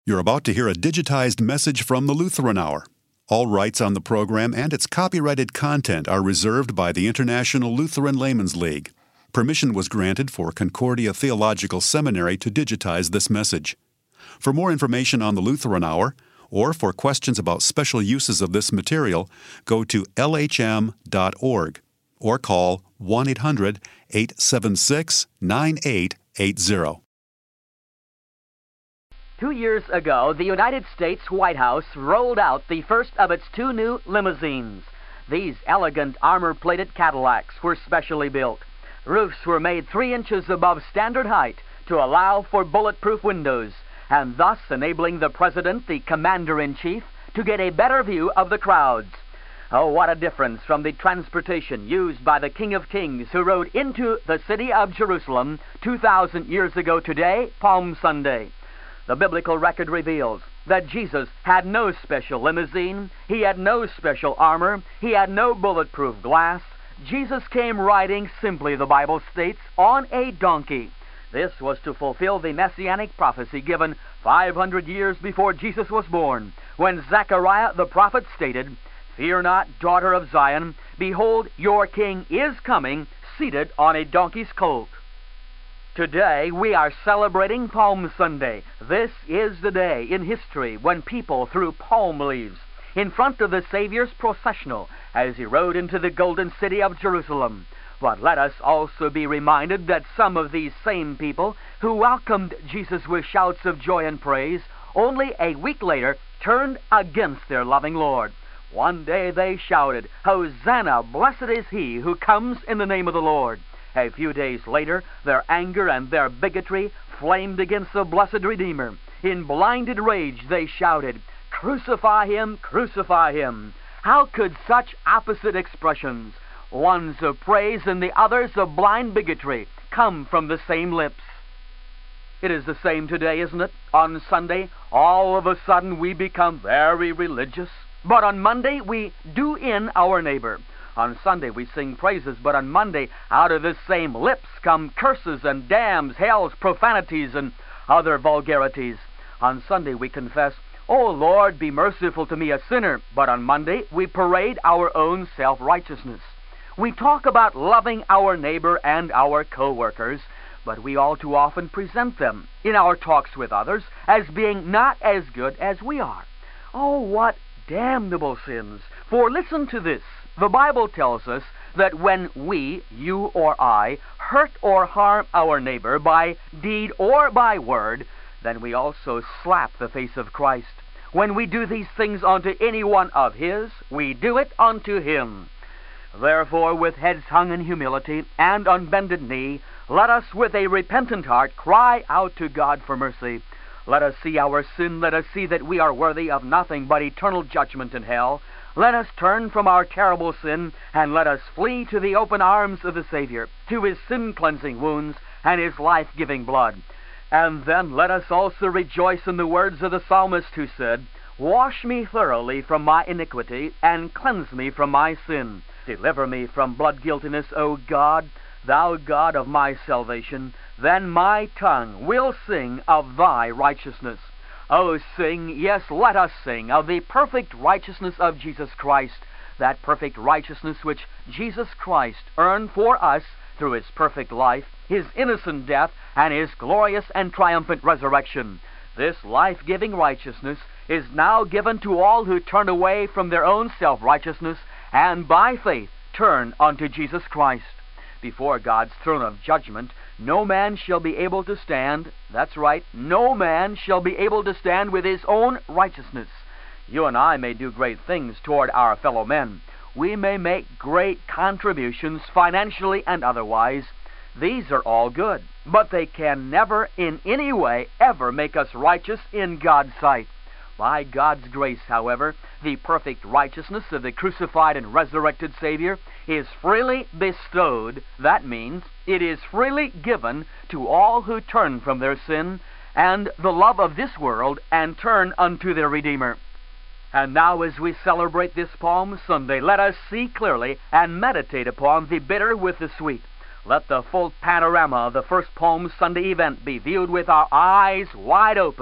You're about to hear a digitized message from the Lutheran Hour. All rights on the program and its copyrighted content are reserved by the International Lutheran Laymen's League. Permission was granted for Concordia Theological Seminary to digitize this message. For more information on the Lutheran Hour, or for questions about special uses of this material, go to lhm.org or call 1-800-876-9880. 2 years ago, the United States White House rolled out the first of its two new limousines. These elegant armor-plated Cadillacs were specially built. Roofs were made 3 inches above standard height to allow for bulletproof windows, and thus enabling the President, the Commander-in-Chief, to get a better view of the crowds. Oh, what a difference from the transportation used by the King of Kings who rode into the city of Jerusalem 2,000 years ago today, Palm Sunday. The biblical record reveals that Jesus had no special limousine, he had no special armor, he had no bulletproof glass. Jesus came riding simply, the Bible states, on a donkey. This was to fulfill the messianic prophecy given 500 years before Jesus was born, when Zechariah the prophet stated, "Fear not, daughter of Zion, behold, your king is coming, seated on a donkey's colt." Today we are celebrating Palm Sunday. This is the day in history when people threw palm leaves in front of the Savior's processional as he rode into the golden city of Jerusalem. But let us also be reminded that some of these same people who welcomed Jesus with shouts of joy and praise, only a week later turned against their loving Lord. One day they shouted, "Hosanna, blessed is he who comes in the name of the Lord." A few days later, their anger and their bigotry flamed against the blessed Redeemer. In blinded rage they shouted, "Crucify him, crucify him." How could such opposite expressions, ones of praise and the others of blind bigotry, come from the same lips? It is the same today, isn't it? On Sunday, all of a sudden we become very religious. But on Monday, we do in our neighbor. On Sunday we sing praises, but on Monday out of the same lips come curses and damns, hells, profanities, and other vulgarities. On Sunday we confess, "Oh Lord, be merciful to me, a sinner," but on Monday we parade our own self-righteousness. We talk about loving our neighbor and our co-workers, but we all too often present them in our talks with others as being not as good as we are. Oh, what damnable sins! For listen to this. The Bible tells us that when we, you or I, hurt or harm our neighbor by deed or by word, then we also slap the face of Christ. When we do these things unto any one of his, we do it unto him. Therefore, with heads hung in humility and on bended knee, let us with a repentant heart cry out to God for mercy. Let us see our sin. Let us see that we are worthy of nothing but eternal judgment in hell. Let us turn from our terrible sin, and let us flee to the open arms of the Savior, to his sin-cleansing wounds and his life-giving blood. And then let us also rejoice in the words of the psalmist who said, "Wash me thoroughly from my iniquity, and cleanse me from my sin. Deliver me from blood guiltiness, O God, thou God of my salvation. Then my tongue will sing of thy righteousness." Oh, sing, yes, let us sing of the perfect righteousness of Jesus Christ, that perfect righteousness which Jesus Christ earned for us through his perfect life, his innocent death, and his glorious and triumphant resurrection. This life-giving righteousness is now given to all who turn away from their own self-righteousness and by faith turn unto Jesus Christ. Before God's throne of judgment, no man shall be able to stand. That's right, no man shall be able to stand with his own righteousness. You and I may do great things toward our fellow men. We may make great contributions financially and otherwise. These are all good, but they can never in any way ever make us righteous in God's sight. By God's grace, however, the perfect righteousness of the crucified and resurrected Savior is freely bestowed. That means it is freely given to all who turn from their sin and the love of this world and turn unto their Redeemer. And now, as we celebrate this Palm Sunday, let us see clearly and meditate upon the bitter with the sweet. Let the full panorama of the first Palm Sunday event be viewed with our eyes wide open.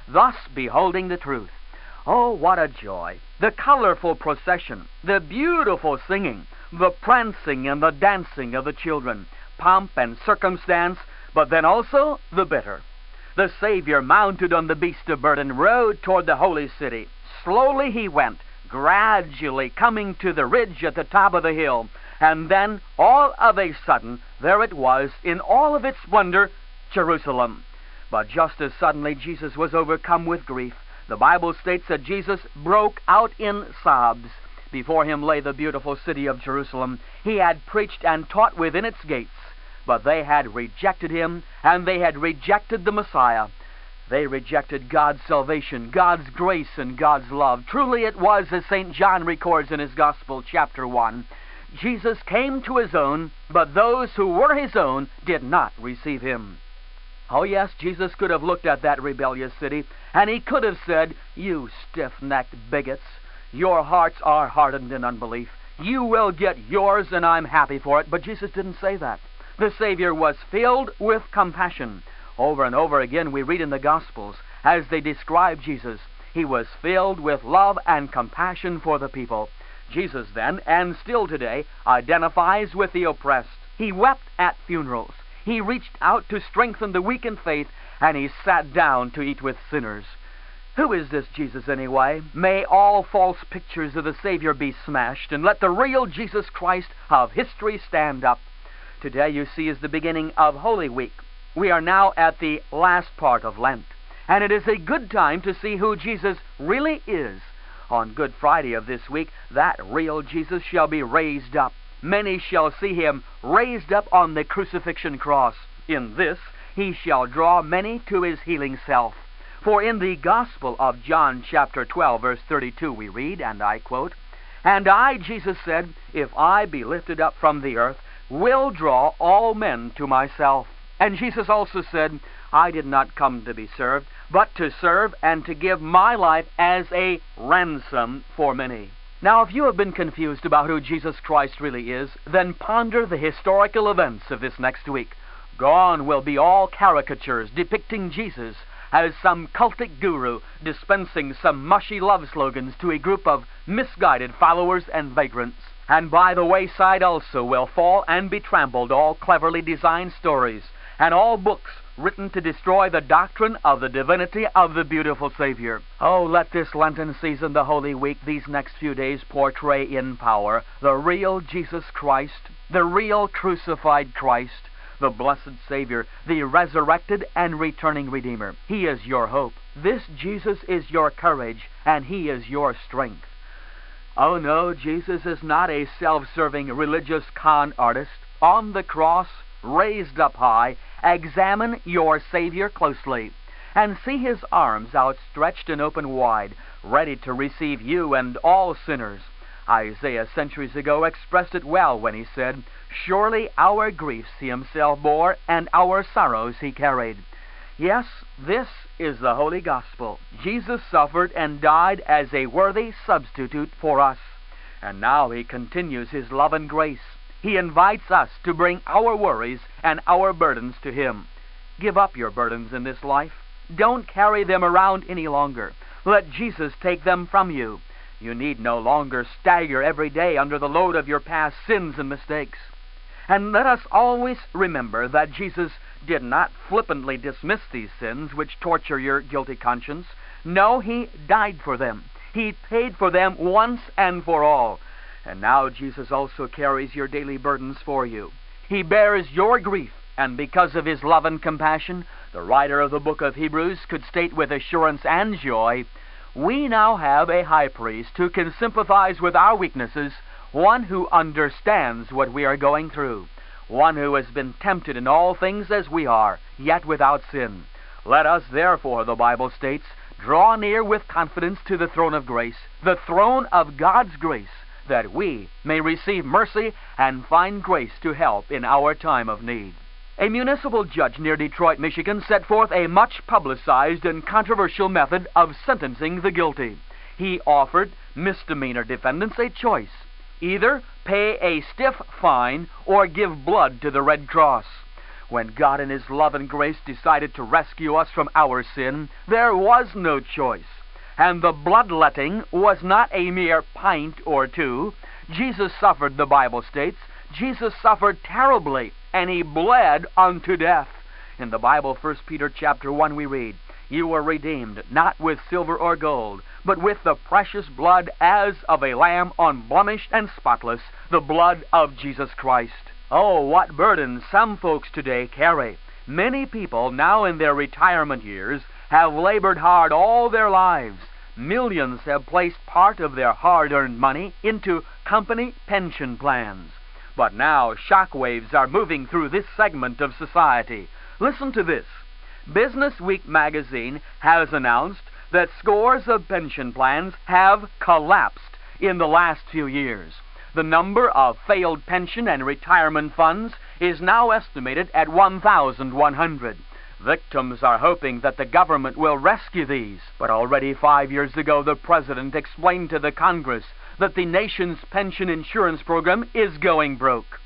thus beholding the truth. Oh, what a joy! The colorful procession, the beautiful singing, the prancing and the dancing of the children, pomp and circumstance, but then also the bitter. The Savior, mounted on the beast of burden, rode toward the holy city. Slowly he went, gradually coming to the ridge at the top of the hill. And then, all of a sudden, there it was, in all of its splendor, Jerusalem. But just as suddenly Jesus was overcome with grief. The Bible states that Jesus broke out in sobs. Before him lay the beautiful city of Jerusalem. He had preached and taught within its gates. But they had rejected him, and they had rejected the Messiah. They rejected God's salvation, God's grace, and God's love. Truly it was, as St. John records in his Gospel, chapter 1. Jesus came to his own, but those who were his own did not receive him. Oh yes, Jesus could have looked at that rebellious city, and he could have said, "You stiff-necked bigots, your hearts are hardened in unbelief. You will get yours, and I'm happy for it." But Jesus didn't say that. The Savior was filled with compassion. Over and over again we read in the Gospels, as they describe Jesus, he was filled with love and compassion for the people. Jesus then, and still today, identifies with the oppressed. He wept at funerals. He reached out to strengthen the weak in faith, and he sat down to eat with sinners. Who is this Jesus anyway? May all false pictures of the Savior be smashed, and let the real Jesus Christ of history stand up. Today, you see, is the beginning of Holy Week. We are now at the last part of Lent, and it is a good time to see who Jesus really is. On Good Friday of this week, that real Jesus shall be raised up. Many shall see him raised up on the crucifixion cross. In this, he shall draw many to his healing self. For in the Gospel of John chapter 12, verse 32, we read, and I quote, "And I, Jesus said, if I be lifted up from the earth, will draw all men to myself." And Jesus also said, "I did not come to be served, but to serve and to give my life as a ransom for many." Now, if you have been confused about who Jesus Christ really is, then ponder the historical events of this next week. Gone will be all caricatures depicting Jesus as some cultic guru dispensing some mushy love slogans to a group of misguided followers and vagrants. And by the wayside also will fall and be trampled all cleverly designed stories, and all books written to destroy the doctrine of the divinity of the beautiful Savior. Oh, let this Lenten season, the Holy Week, these next few days portray in power the real Jesus Christ, the real crucified Christ, the blessed Savior, the resurrected and returning Redeemer. He is your hope. This Jesus is your courage, and he is your strength. Oh no, Jesus is not a self-serving religious con artist. On the cross, raised up high, examine your Savior closely, and see his arms outstretched and open wide, ready to receive you and all sinners. Isaiah centuries ago expressed it well when he said, "Surely our griefs he himself bore, and our sorrows he carried." Yes, this is the Holy Gospel. Jesus suffered and died as a worthy substitute for us. And now he continues his love and grace. He invites us to bring our worries and our burdens to him. Give up your burdens in this life. Don't carry them around any longer. Let Jesus take them from you. You need no longer stagger every day under the load of your past sins and mistakes. And let us always remember that Jesus did not flippantly dismiss these sins which torture your guilty conscience. No, he died for them. He paid for them once and for all. And now Jesus also carries your daily burdens for you. He bears your grief, and because of his love and compassion, the writer of the book of Hebrews could state with assurance and joy, we now have a high priest who can sympathize with our weaknesses, one who understands what we are going through, one who has been tempted in all things as we are, yet without sin. Let us therefore, the Bible states, draw near with confidence to the throne of grace, the throne of God's grace, that we may receive mercy and find grace to help in our time of need. A municipal judge near Detroit, Michigan, set forth a much publicized and controversial method of sentencing the guilty. He offered misdemeanor defendants a choice: either pay a stiff fine or give blood to the Red Cross. When God in His love and grace decided to rescue us from our sin, there was no choice. And the bloodletting was not a mere pint or two. Jesus suffered, the Bible states. Jesus suffered terribly, and He bled unto death. In the Bible, 1 Peter chapter 1, we read, "You were redeemed, not with silver or gold, but with the precious blood as of a lamb unblemished and spotless, the blood of Jesus Christ." Oh, what burdens some folks today carry. Many people now in their retirement years have labored hard all their lives. Millions have placed part of their hard-earned money into company pension plans. But now shock waves are moving through this segment of society. Listen to this. Business Week magazine has announced that scores of pension plans have collapsed in the last few years. The number of failed pension and retirement funds is now estimated at 1,100. Victims are hoping that the government will rescue these. But already 5 years ago, the President explained to the Congress that the nation's pension insurance program is going broke.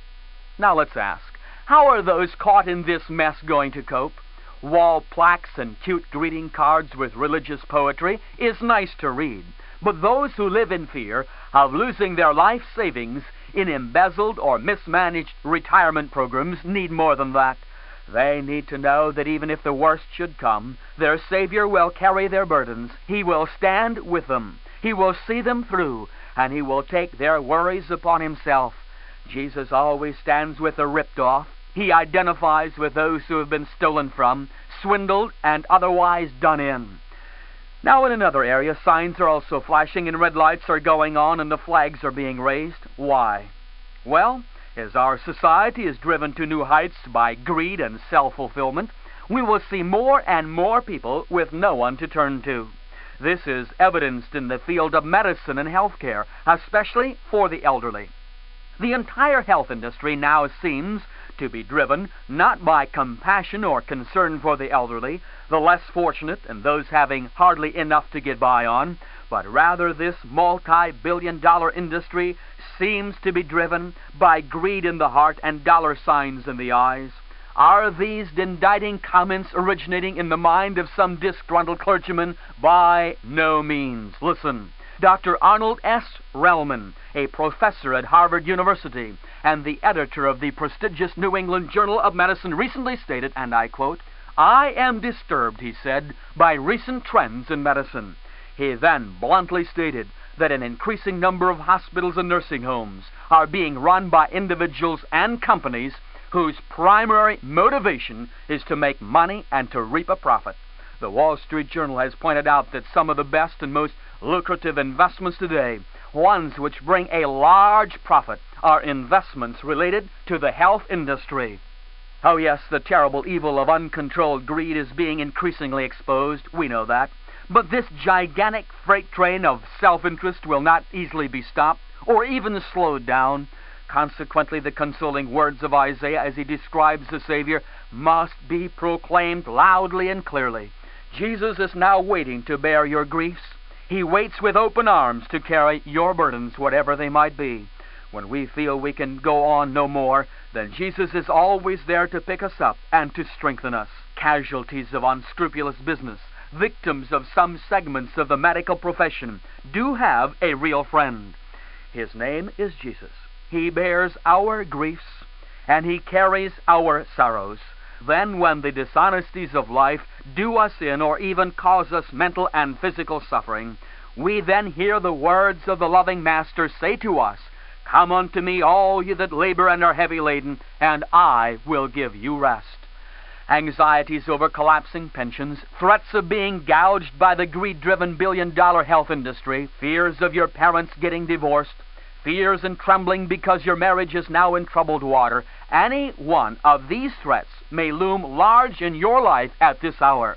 Now let's ask, how are those caught in this mess going to cope? Wall plaques and cute greeting cards with religious poetry is nice to read. But those who live in fear of losing their life savings in embezzled or mismanaged retirement programs need more than that. They need to know that even if the worst should come, their Savior will carry their burdens. He will stand with them. He will see them through, and He will take their worries upon Himself. Jesus always stands with the ripped off. He identifies with those who have been stolen from, swindled, and otherwise done in. Now in another area, signs are also flashing and red lights are going on and the flags are being raised. Why? Well, as our society is driven to new heights by greed and self-fulfillment, we will see more and more people with no one to turn to. This is evidenced in the field of medicine and healthcare, especially for the elderly. The entire health industry now seems to be driven not by compassion or concern for the elderly, the less fortunate, and those having hardly enough to get by on, but rather this multi-billion-dollar industry seems to be driven by greed in the heart and dollar signs in the eyes. Are these indicting comments originating in the mind of some disgruntled clergyman? By no means. Listen. Dr. Arnold S. Relman, a professor at Harvard University and the editor of the prestigious New England Journal of Medicine, recently stated, and I quote, "I am disturbed," he said, "by recent trends in medicine." He then bluntly stated that an increasing number of hospitals and nursing homes are being run by individuals and companies whose primary motivation is to make money and to reap a profit. The Wall Street Journal has pointed out that some of the best and most lucrative investments today, ones which bring a large profit, are investments related to the health industry. Oh yes, the terrible evil of uncontrolled greed is being increasingly exposed. We know that. But this gigantic freight train of self-interest will not easily be stopped or even slowed down. Consequently, the consoling words of Isaiah as he describes the Savior must be proclaimed loudly and clearly. Jesus is now waiting to bear your griefs. He waits with open arms to carry your burdens, whatever they might be. When we feel we can go on no more, then Jesus is always there to pick us up and to strengthen us. Casualties of unscrupulous business, victims of some segments of the medical profession, do have a real friend. His name is Jesus. He bears our griefs, and He carries our sorrows. Then when the dishonesties of life do us in or even cause us mental and physical suffering, we then hear the words of the loving Master say to us, "Come unto me, all ye that labor and are heavy laden, and I will give you rest." Anxieties over collapsing pensions, threats of being gouged by the greed-driven billion-dollar health industry, fears of your parents getting divorced, fears and trembling because your marriage is now in troubled water, any one of these threats may loom large in your life at this hour.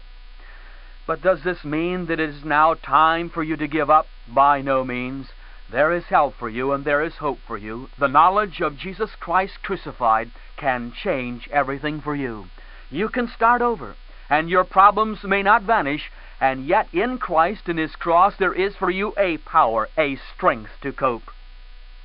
But does this mean that it is now time for you to give up? By no means. There is help for you and there is hope for you. The knowledge of Jesus Christ crucified can change everything for you. You can start over, and your problems may not vanish, and yet in Christ and His cross there is for you a power, a strength to cope.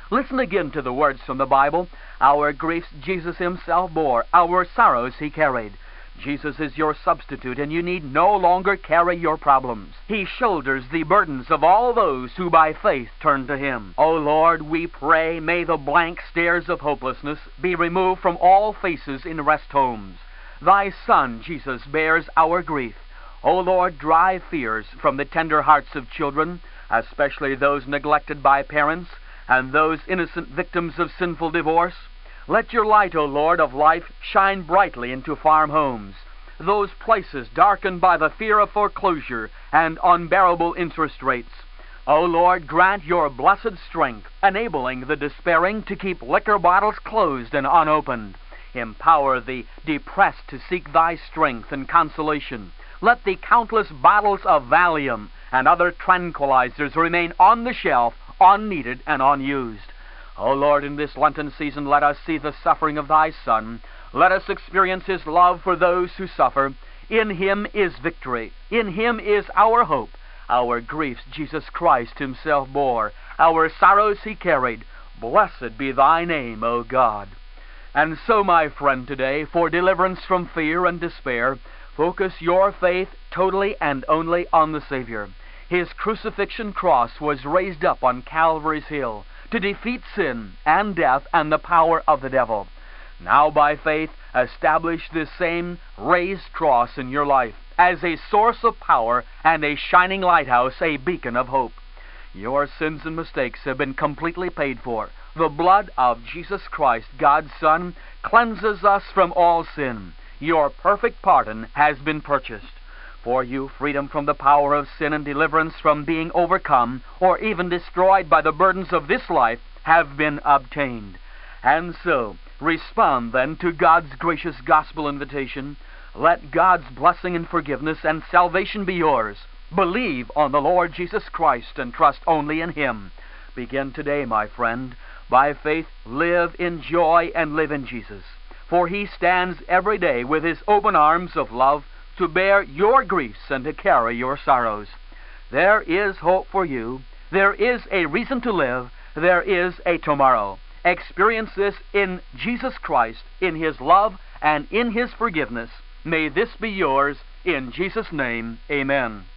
Listen again to the words from the Bible. Our griefs Jesus himself bore, our sorrows he carried. Jesus is your substitute, and you need no longer carry your problems. He shoulders the burdens of all those who by faith turn to him. O Lord, we pray, may the blank stares of hopelessness be removed from all faces in rest homes. Thy Son, Jesus, bears our grief. O Lord, drive fears from the tender hearts of children, especially those neglected by parents, and those innocent victims of sinful divorce. Let your light, O Lord, of life shine brightly into farm homes, those places darkened by the fear of foreclosure and unbearable interest rates. O Lord, grant your blessed strength, enabling the despairing to keep liquor bottles closed and unopened. Empower the depressed to seek thy strength and consolation. Let the countless bottles of Valium and other tranquilizers remain on the shelf, unneeded and unused. O Lord, in this Lenten season, let us see the suffering of thy Son. Let us experience his love for those who suffer. In him is victory. In him is our hope. Our griefs Jesus Christ himself bore. Our sorrows he carried. Blessed be thy name, O God. And so, my friend, today, for deliverance from fear and despair, focus your faith totally and only on the Savior. His crucifixion cross was raised up on Calvary's hill to defeat sin and death and the power of the devil. Now, by faith, establish this same raised cross in your life as a source of power and a shining lighthouse, a beacon of hope. Your sins and mistakes have been completely paid for. The blood of Jesus Christ, God's Son, cleanses us from all sin. Your perfect pardon has been purchased. For you, freedom from the power of sin and deliverance from being overcome or even destroyed by the burdens of this life have been obtained. And so, respond then to God's gracious gospel invitation. Let God's blessing and forgiveness and salvation be yours. Believe on the Lord Jesus Christ and trust only in him. Begin today, my friend. By faith, live in joy and live in Jesus. For he stands every day with his open arms of love to bear your griefs and to carry your sorrows. There is hope for you. There is a reason to live. There is a tomorrow. Experience this in Jesus Christ, in his love and in his forgiveness. May this be yours. In Jesus' name, amen.